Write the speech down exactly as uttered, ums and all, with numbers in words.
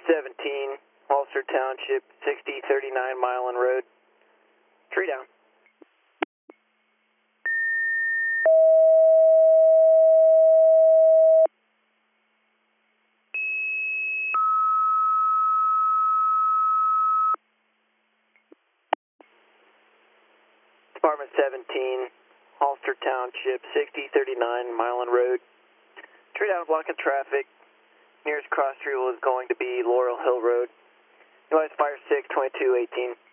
Department seventeen, Hollister Township, sixty thirty-nine Milan Road. Tree down. Department seventeen, Hollister Township, sixty thirty-nine Milan Road. Tree down, blocking traffic. Nearest cross street is going to be Laurel Hill Road. U S Fire six, twenty-two eighteen.